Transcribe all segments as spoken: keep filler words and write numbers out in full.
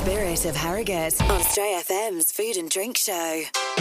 spirit of Harrogate on Stray F M's Food and Drink Show.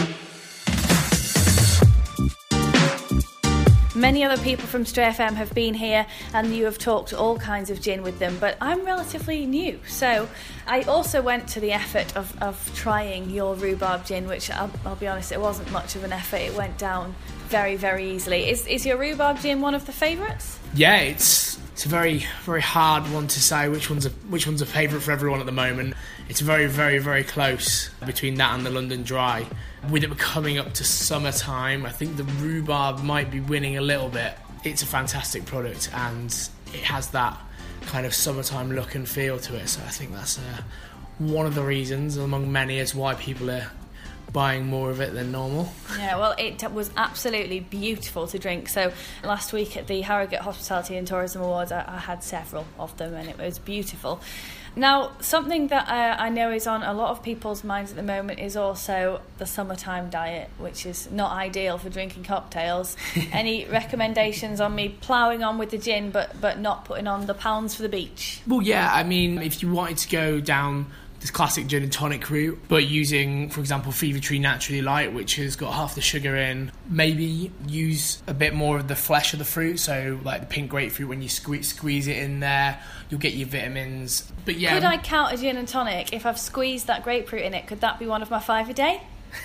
Many other people from Stray F M have been here and you have talked all kinds of gin with them, but I'm relatively new. So I also went to the effort of, of trying your rhubarb gin, which I'll, I'll be honest, it wasn't much of an effort. It went down very, very easily. Is, is your rhubarb gin one of the favourites? Yeah, it's it's a very, very hard one to say which one's a, which one's a favourite for everyone at the moment. It's very, very, very close between that and the London Dry. With it coming up to summertime, I think the rhubarb might be winning a little bit. It's a fantastic product and it has that kind of summertime look and feel to it. So I think that's uh, one of the reasons, among many, as why people are buying more of it than normal. Yeah, well, it was absolutely beautiful to drink. So last week at the Harrogate Hospitality and Tourism Awards, I, I had several of them and it was beautiful. Now, something that uh, I know is on a lot of people's minds at the moment is also the summertime diet, which is not ideal for drinking cocktails. Any recommendations on me ploughing on with the gin but, but not putting on the pounds for the beach? Well, yeah, I mean, if you wanted to go down this classic gin and tonic route, but using, for example, Fever Tree Naturally Light, which has got half the sugar in, maybe use a bit more of the flesh of the fruit, so like the pink grapefruit, when you squeeze, squeeze it in there, you'll get your vitamins. But yeah, could I count a gin and tonic if I've squeezed that grapefruit in it? Could that be one of my five a day?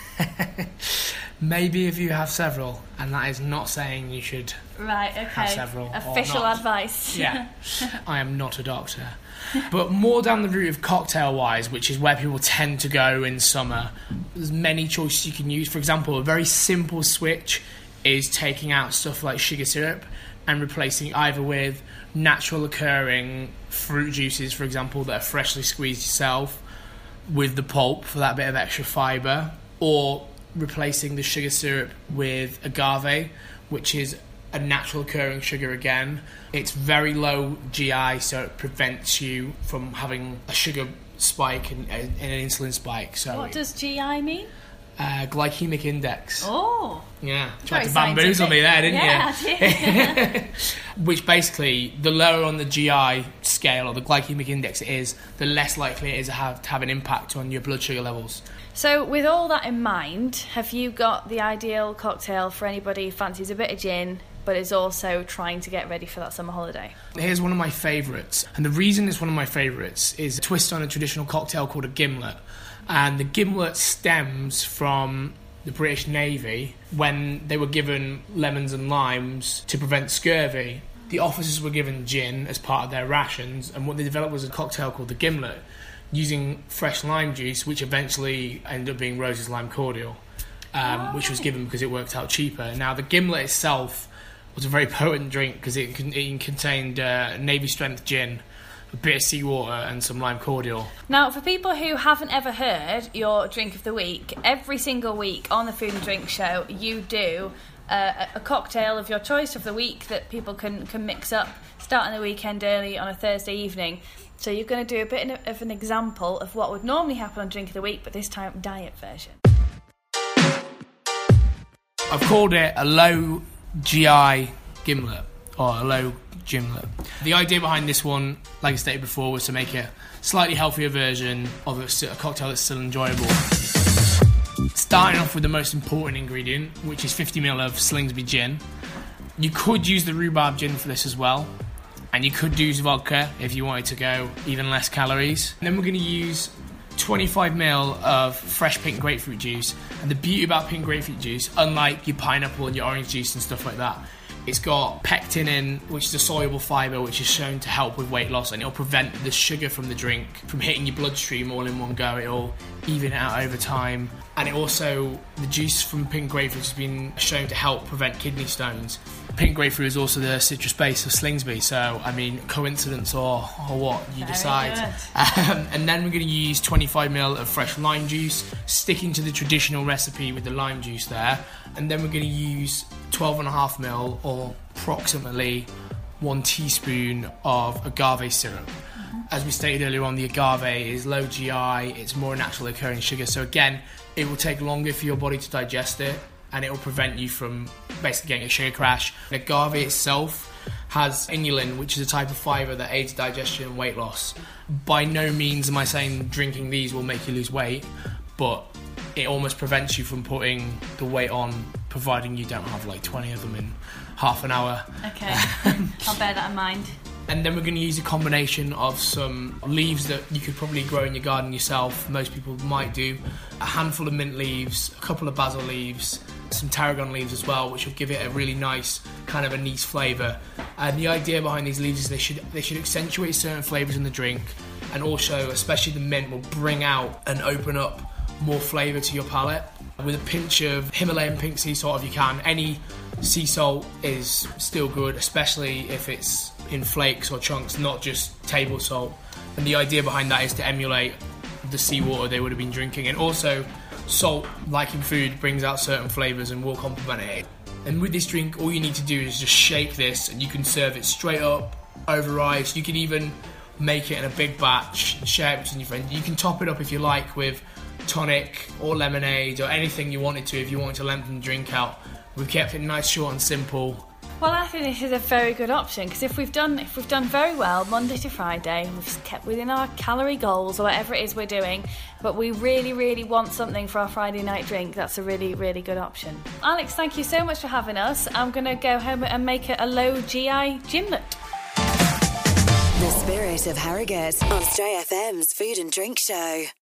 Maybe if you have several, and that is not saying you should right, okay. have several. Official advice. Yeah, I am not a doctor. But more down the route of cocktail-wise, which is where people tend to go in summer, there's many choices you can use. For example, a very simple switch is taking out stuff like sugar syrup and replacing either with natural occurring fruit juices, for example, that are freshly squeezed yourself, with the pulp for that bit of extra fibre, or replacing the sugar syrup with agave, which is a natural occurring sugar again. It's very low G I, so it prevents you from having a sugar spike and, and an insulin spike. So what does G I mean? Uh, glycemic index. Oh. Yeah. Tried to bamboozle me there, didn't yeah, you? I did. Which basically, the lower on the G I scale or the glycemic index it is, the less likely it is to have, to have an impact on your blood sugar levels. So with all that in mind, have you got the ideal cocktail for anybody who fancies a bit of gin but is also trying to get ready for that summer holiday? Here's one of my favourites, and the reason it's one of my favourites is a twist on a traditional cocktail called a gimlet. And the gimlet stems from the British Navy when they were given lemons and limes to prevent scurvy. The officers were given gin as part of their rations, and what they developed was a cocktail called the gimlet, using fresh lime juice, which eventually ended up being Rose's Lime Cordial, um, oh. which was given because it worked out cheaper. Now, the gimlet itself was a very potent drink because it, con- it contained uh, Navy-strength gin, a bit of seawater and some lime cordial. Now, for people who haven't ever heard your drink of the week, every single week on the Food and Drink Show, you do uh, a cocktail of your choice of the week that people can, can mix up, starting the weekend early on a Thursday evening. So you're going to do a bit of an example of what would normally happen on Drink of the Week, but this time diet version. I've called it a low G I gimlet, or a low gimlet. The idea behind this one, like I stated before, was to make a slightly healthier version of a, a cocktail that's still enjoyable. Starting off with the most important ingredient, which is fifty milliliters of Slingsby gin. You could use the rhubarb gin for this as well, and you could use vodka if you wanted to go even less calories. And then we're going to use twenty-five milliliters of fresh pink grapefruit juice. And the beauty about pink grapefruit juice, unlike your pineapple and your orange juice and stuff like that, it's got pectin in, which is a soluble fibre which is shown to help with weight loss, and it'll prevent the sugar from the drink from hitting your bloodstream all in one go. It'll even it out over time. And it also, the juice from pink grapefruit has been shown to help prevent kidney stones. Pink grapefruit is also the citrus base of Slingsby, so I mean, coincidence or, or what, you Very decide. Um, and then we're going to use twenty-five milliliters of fresh lime juice, sticking to the traditional recipe with the lime juice there. And then we're going to use twelve and a half milliliters, or approximately one teaspoon of agave syrup. Mm-hmm. As we stated earlier on, the agave is low G I, it's more naturally occurring sugar, so again, it will take longer for your body to digest it, and it will prevent you from basically getting a sugar crash. The agave itself has inulin, which is a type of fibre that aids digestion and weight loss. By no means am I saying drinking these will make you lose weight, but it almost prevents you from putting the weight on, providing you don't have like twenty of them in half an hour. Okay, I'll bear that in mind. And then we're going to use a combination of some leaves that you could probably grow in your garden yourself. Most people might do. A handful of mint leaves, a couple of basil leaves, some tarragon leaves as well, which will give it a really nice kind of anise flavour. And the idea behind these leaves is they should they should accentuate certain flavours in the drink, and also, especially the mint, will bring out and open up more flavour to your palate. With a pinch of Himalayan pink sea salt if you can. Any sea salt is still good, especially if it's in flakes or chunks, not just table salt. And the idea behind that is to emulate the seawater they would have been drinking. And also, salt, like in food, brings out certain flavours and will complement it. And with this drink, all you need to do is just shake this, and you can serve it straight up, over ice. You can even make it in a big batch and share it between your friends. You can top it up if you like with tonic or lemonade or anything you wanted to if you wanted to lengthen the drink out. We've kept it nice, short and simple. Well, I think this is a very good option, because if we've done if we've done very well Monday to Friday, we've kept within our calorie goals or whatever it is we're doing, but we really, really want something for our Friday night drink, that's a really, really good option. Alex, thank you so much for having us. I'm going to go home and make it a low G I gimlet. The spirit of Harrogate on Stray F M's Food and Drink Show.